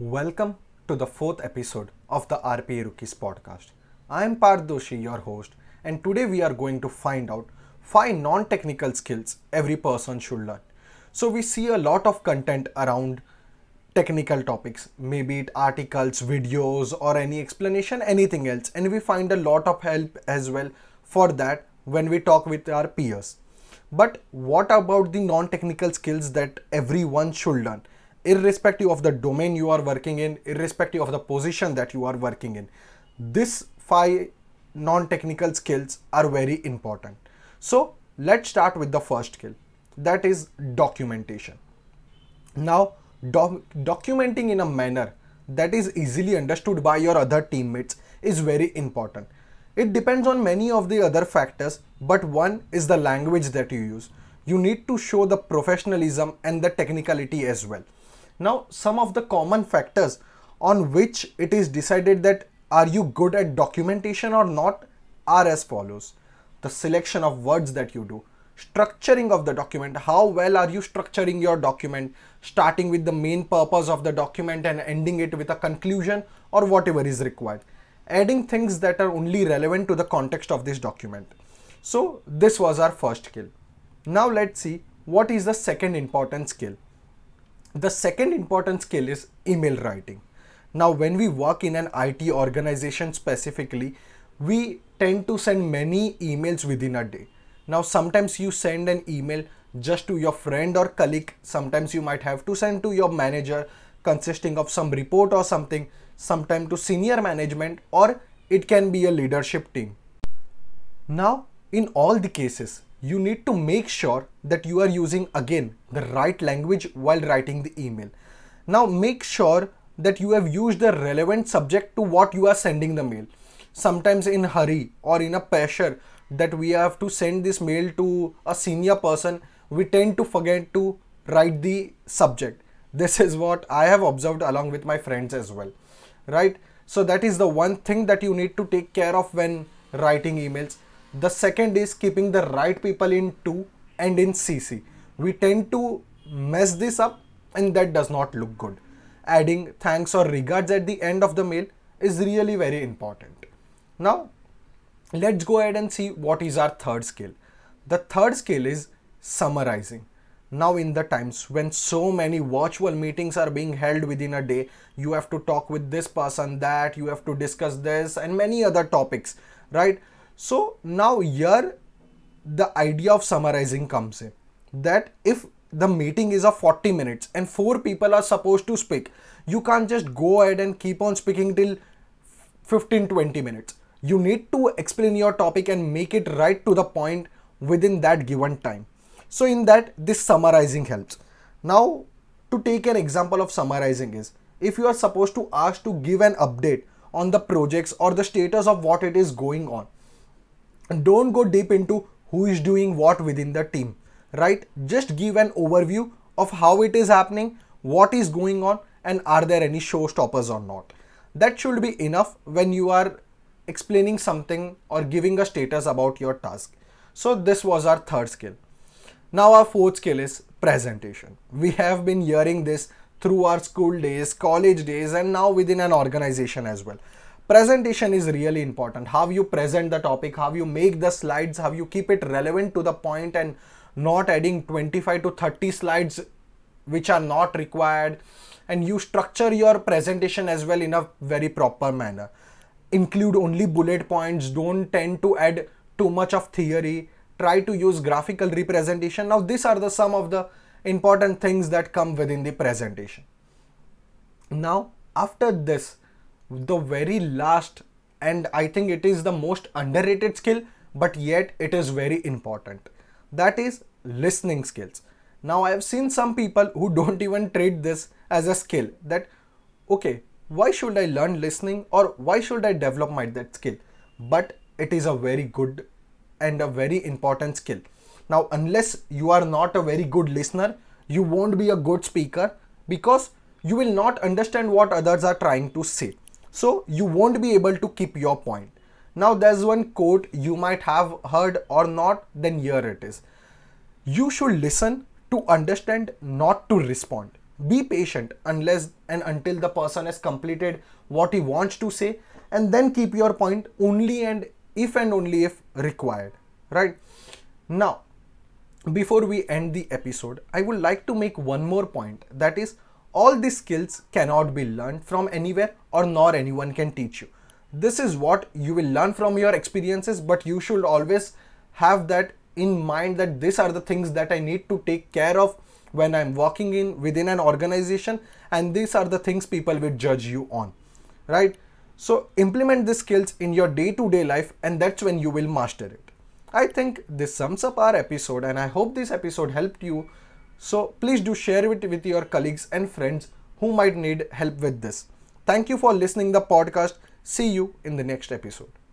Welcome to the fourth episode of the RPA Rookies podcast. I am Parth Doshi, your host, and today we are going to find out 5 non technical skills every person should learn. So, we see a lot of content around technical topics, maybe it articles, videos, or any explanation, anything else, and we find a lot of help as well for that when we talk with our peers. But what about the non technical skills that everyone should learn? Irrespective of the domain you are working in, irrespective of the position that you are working in. These 5 non technical skills are very important. So, let's start with the first skill, that is documentation. Now, documenting in a manner that is easily understood by your other teammates is very important. It depends on many of the other factors, but one is the language that you use. You need to show the professionalism and the technicality as well. Now, some of the common factors on which it is decided that are you good at documentation or not are as follows: the selection of words that you do, structuring of the document, how well are you structuring your document, starting with the main purpose of the document and ending it with a conclusion or whatever is required, adding things that are only relevant to the context of this document. So, this was our first skill. Now, let's see what is the second important skill. The second important skill is email writing. Now, when we work in an IT organization specifically, we tend to send many emails within a day. Now, sometimes you send an email just to your friend or colleague, sometimes you might have to send to your manager consisting of some report or something, sometimes to senior management, or it can be a leadership team. Now, in all the cases, you need to make sure that you are using again the right language while writing the email. Now, make sure that you have used the relevant subject to what you are sending the mail. Sometimes in hurry or in a pressure that we have to send this mail to a senior person, we tend to forget to write the subject. This is what I have observed along with my friends as well, right? So that is the one thing that you need to take care of when writing emails. The second is keeping the right people in to and in CC. We tend to mess this up and that does not look good. Adding thanks or regards at the end of the mail is really very important. Now, let's go ahead and see what is our third skill. The third skill is summarizing. Now, in the times when so many virtual meetings are being held within a day, you have to talk with this person, that you have to discuss this and many other topics, right? So now here the idea of summarizing comes in, that if the meeting is of 40 minutes and 4 people are supposed to speak, you can't just go ahead and keep on speaking till 15-20 minutes. You need to explain your topic and make it right to the point within that given time. So in that, this summarizing helps. Now, to take an example of summarizing is, if you are supposed to ask to give an update on the projects or the status of what it is going on, don't go deep into who is doing what within the team, right? Just give an overview of how it is happening, what is going on, and are there any showstoppers or not. That should be enough when you are explaining something or giving a status about your task. So this was our third skill. Now our fourth skill is presentation. We have been hearing this through our school days, college days, and now within an organization as well. Presentation is really important. How you present the topic, how you make the slides, how you keep it relevant to the point and not adding 25 to 30 slides which are not required, and you structure your presentation as well in a very proper manner. Include only bullet points, don't tend to add too much of theory, try to use graphical representation. Now these are the some of the important things that come within the presentation. Now after this, the very last, and I think it is the most underrated skill, but yet it is very important, that is listening skills. Now I have seen some people who don't even treat this as a skill, that okay, why should I learn listening or why should I develop that skill? But it is a very good and a very important skill. Now, unless you are not a very good listener, you won't be a good speaker, because you will not understand what others are trying to say. So you won't be able to keep your point. Now there's one quote you might have heard or not, then here it is. You should listen to understand, not to respond. Be patient unless and until the person has completed what he wants to say, and then keep your point only and only if required. Right? Now, before we end the episode, I would like to make one more point, that is, all these skills cannot be learned from anywhere or nor anyone can teach you. This is what you will learn from your experiences, but you should always have that in mind, that these are the things that I need to take care of when I'm working in within an organization, and these are the things people will judge you on. Right? So implement these skills in your day-to-day life, and that's when you will master it. I think this sums up our episode, and I hope this episode helped you. So please do share it with your colleagues and friends who might need help with this. Thank you for listening the podcast. See you in the next episode.